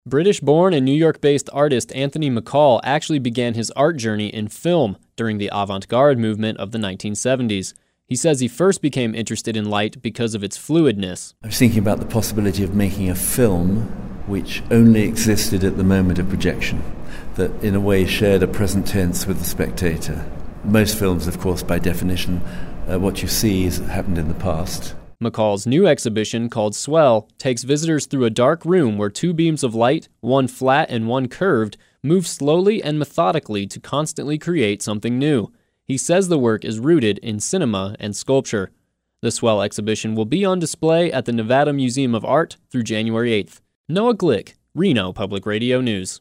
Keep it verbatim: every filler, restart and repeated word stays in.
British-born and New York-based artist Anthony McCall actually began his art journey in film during the avant-garde movement of the nineteen seventies. He says he first became interested in light because of its fluidness. I was thinking about the possibility of making a film which only existed at the moment of projection, that in a way shared a present tense with the spectator. Most films, of course, by definition, uh, what you see is happened in the past. McCall's new exhibition, called Swell, takes visitors through a dark room where two beams of light, one flat and one curved, move slowly and methodically to constantly create something new. He says the work is rooted in cinema and sculpture. The Swell exhibition will be on display at the Nevada Museum of Art through January eighth. Noah Glick, Reno Public Radio News.